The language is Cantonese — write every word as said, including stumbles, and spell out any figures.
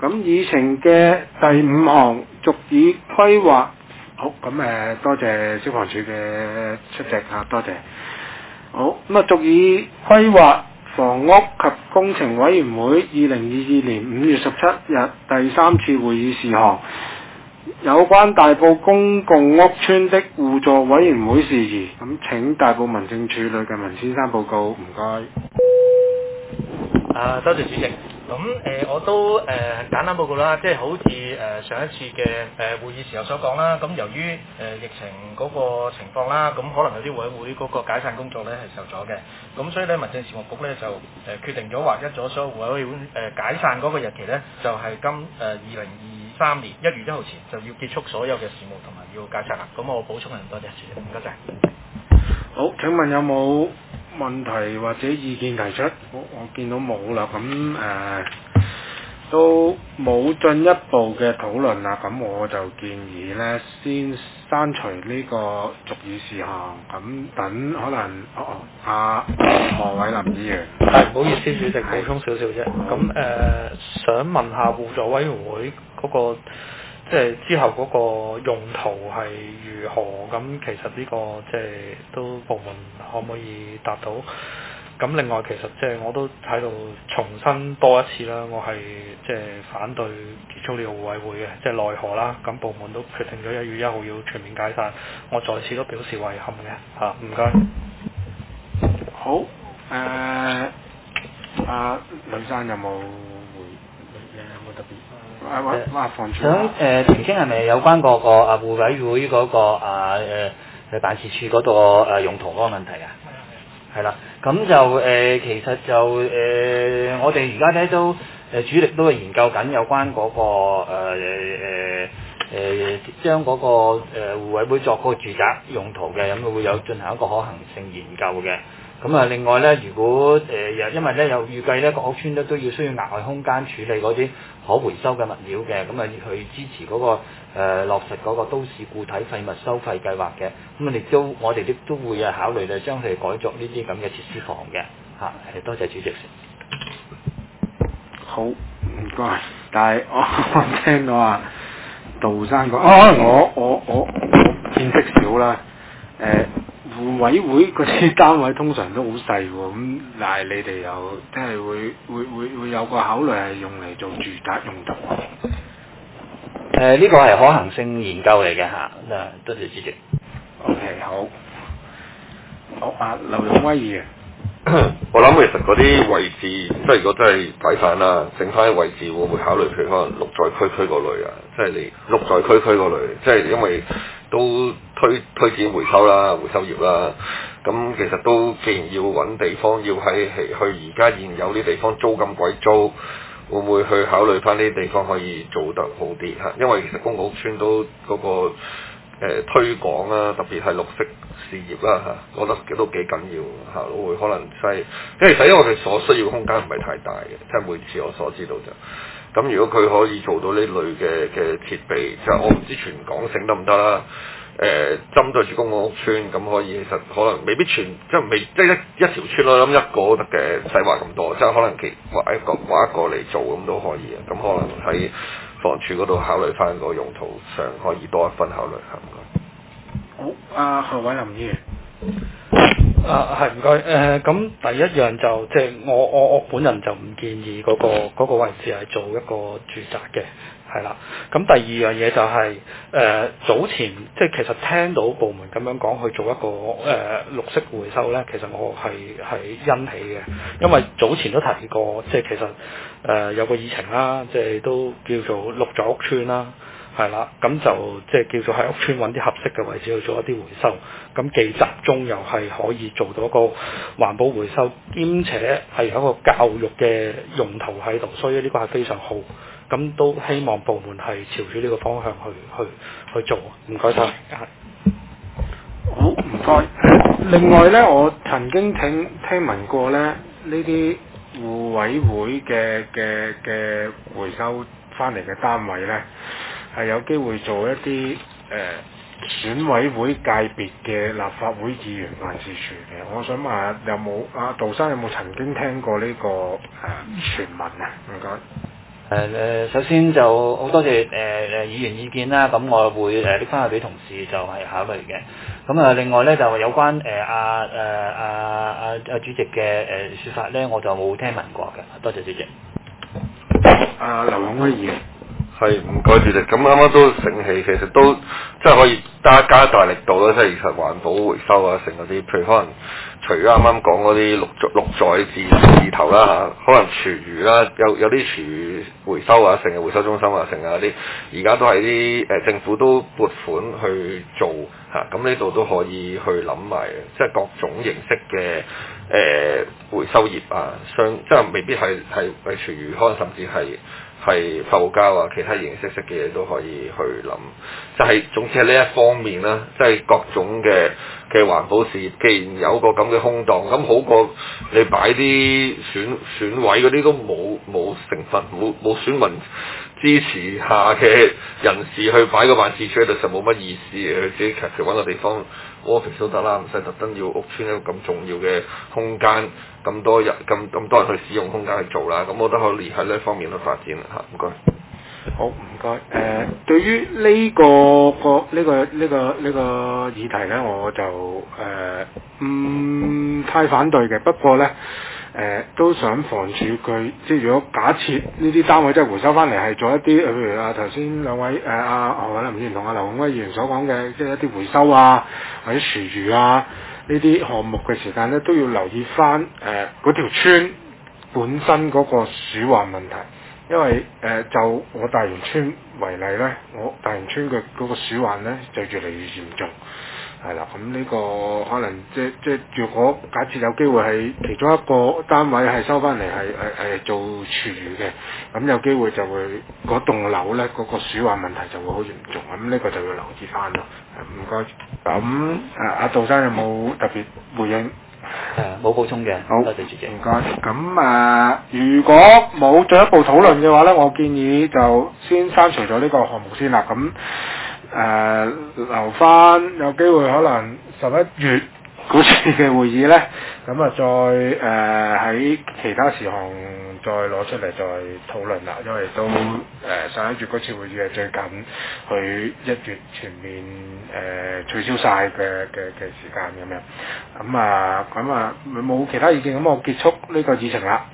咁議程嘅第五項續議規劃，好咁誒，多謝消防處嘅出席啊，多謝。好咁啊，續議規劃房屋及工程委員會二零二二年五月十七日第三次會議事項，有關大埔公共屋邨的互助委員會事宜，咁請大埔民政處呂繼文先生報告，唔該。 啊，多謝主席。咁誒、呃，我都誒、呃、簡單報告啦，即係好似誒、呃、上一次嘅誒、呃、會議時候所講啦。咁由於誒、呃、疫情嗰個情況啦，咁可能有啲委會嗰個解散工作咧係受咗嘅。咁所以咧，民政事務局咧就誒、呃、決定咗劃一咗所有委會誒、呃、解散嗰個日期咧，就係、是、今誒二零二三年一月一號前就要結束所有嘅事務同埋要解散啦。咁我補充係咁多謝，主席，唔該晒。 好，請問有冇問題或者意見提出？我我見到冇啦，咁誒、呃、都冇進一步嘅討論啦，咁我就建議咧先刪除呢個續議事項，咁等可能哦阿何偉林議員係，唔好意思，主席補充少少啫。咁誒、呃、想問下互助委員會嗰、嗰個。即係之後嗰個用途係如何？咁其實呢個即係都部門可唔可以答到？咁另外其實即係我都喺度重申多一次啦，我係即係反對結束呢個互委會嘅，即係奈何啦。咁部門都決定咗一月一號要全面解散，我再次都表示遺憾嘅嚇，唔該。 好，誒阿呂生有冇回有冇特別？啊，哇！房署想誒澄清係咪有關嗰個啊互委會嗰個啊誒誒辦事處嗰個誒用途嗰個問題啊？係啦，咁就誒、呃、其實就誒、呃、我哋而家咧都誒主力都係研究緊有關嗰、嗰個誒誒誒將嗰個誒互委會作嗰個住宅用途嘅，咁會有進行一個可行性研究嘅。咁啊，另外咧，如果誒又、呃、因為咧有預計咧個屋邨咧都要需要額外空間處理嗰啲可回收嘅物料嘅，咁啊去支持嗰、嗰個、呃、落實嗰個都市固體廢物收費計劃嘅，咁啊亦都我哋亦都會啊考慮咧將佢哋改作呢啲咁嘅設施房嘅嚇，係多謝主席。 好，唔該。但係我我聽到啊杜生講，哦我我我我見識少啦，誒、呃。互委會嗰啲單位通常都好細喎，咁但係你哋又即係會會會會有個考慮係用嚟做住宅用途。 誒呢個係可行性研究嚟嘅嚇，嗱多謝主席。 OK 好，好啊，劉勇威議員。 我諗其實嗰啲位置，即係如果真係解散啦，剩翻啲位置會唔會考慮譬如可能綠在區區嗰類啊？即係你綠在區區嗰類，即係因為都推推展回收啦、回收業啦。咁其實都既然要揾地方，要喺去而家現有啲地方租咁鬼租，會唔會去考慮翻呢啲地方可以做得好啲嚇？因為其實公共屋邨都嗰個。誒、呃、推廣啦，特別係綠色事業啦嚇，我覺得都幾緊要嚇，會可能細，因為其實因為佢所需要嘅空間唔係太大嘅，即係每次我所知道就，咁如果佢可以做到呢類嘅嘅設備，就我唔知全港性得唔得啦。誒、呃、針對住公共屋邨咁可以，其實可能未必全即係未即係一一條村我諗一個都得嘅，唔使話咁多，即係可能其劃一個劃一個嚟做咁都可以啊。咁可能喺房署嗰度考慮翻個用途上可以多一分考慮下。 好，阿何偉林議員。 啊，係唔該。誒，咁、呃、第一樣就即係我我我本人就唔建議嗰、嗰個嗰個位置係做一個住宅嘅，係啦。咁第二樣嘢就係、是、誒、呃、早前即係其實聽到部門咁樣講去做一個誒、呃、綠色回收咧，其實我係係欣喜嘅，因為早前都提過，即係其實誒、呃、有個議程啦，即係都叫做綠在屋邨啦。係啦，咁就即係叫做喺屋邨揾啲合適嘅位置去做一啲回收，咁既集中又係可以做到一個環保回收，兼且係有一個教育嘅用途喺度，所以呢個係非常好。咁都希望部門係朝住呢個方向去去去做。唔該晒。 好，唔該。另外呢，我曾經聽聽聞過咧，呢啲互委會嘅嘅嘅回收翻嚟嘅單位呢，係有機會做一啲誒、呃、選委會界別嘅立法會議員辦事處嘅。我想問下有冇阿杜生有冇曾經聽過呢、這個誒傳聞啊？唔該。 誒誒，首先就好多謝誒誒議員意見啦，咁我會誒拎翻去俾同事就係考慮嘅。咁啊，另外咧就有關誒阿誒阿阿阿主席嘅誒説法咧，我就冇聽聞過嘅。多謝主席。 阿劉永威議員。 係唔該主席，咁啱啱都醒起，其實都即係可以加加大力度啦，即係其實環保回收啊，成嗰啲，譬如可能除咗啱啱講嗰啲綠綠在字字頭啦嚇，可能廚餘啦，有有啲廚餘回收啊，成日回收中心啊，成啊啲，而家都係啲誒政府都撥款去做嚇，咁呢度都可以去諗埋，即係各種形式嘅誒、呃、回收業啊，相即係未必係係係廚餘，可能甚至係。係浮膠啊，其他形形色色嘅嘢都可以去諗，就係、是、總之係呢一方面啦，即係各種嘅嘅環保事業，既然有個咁嘅空檔，咁好過你擺啲選選委嗰啲都冇冇成分，冇冇選民支持下嘅人士去擺個辦事處喺度，實冇乜意思嘅，佢自己求其揾個地方 office 都得啦，唔使特登要屋邨一個咁重要嘅空間。咁多人咁咁多人去使用空間去做啦，咁我覺得可以喺呢一方面去發展嚇，唔該。 好，唔該。誒、呃，對於呢、這個個呢、這個呢、這個呢、這個議題咧，我就誒唔、呃、太反對嘅。不過咧，誒、呃、都想房署佢，即係如果假設呢啲單位即係回收翻嚟係做一啲，譬如啊頭先兩位誒阿何偉林議員同阿劉永威議員所講嘅，即係一啲回收啊或者廚餘啊。呢啲項目嘅時間咧，都要留意翻誒嗰條村本身嗰個鼠患問題，因為誒、呃、就我大元村為例咧，我大元村嘅嗰個鼠患咧就越嚟越嚴重，係啦，咁呢個可能即即如果假設有機會係其中一個單位係收翻嚟係係係做廚餘嘅，咁有機會就會嗰棟樓咧嗰、嗰個鼠患問題就會好嚴重，咁呢個就要留意翻咯。唔該。咁誒阿杜生有冇特別回應？ 誒冇補充嘅， 好， 多謝主席。 唔該。咁誒、呃，如果冇進一步討論嘅話咧，我建議就先刪除咗呢個項目先啦。咁誒、呃、留翻有機會可能十一月嗰次嘅會議咧，咁啊再誒喺、呃、其他事項再攞出嚟再討論啦。因為都誒十一月嗰次會議係最近，佢一月全面誒、呃、取消晒嘅嘅嘅時間咁樣。咁啊咁啊冇其他意見，咁我結束呢個議程啦。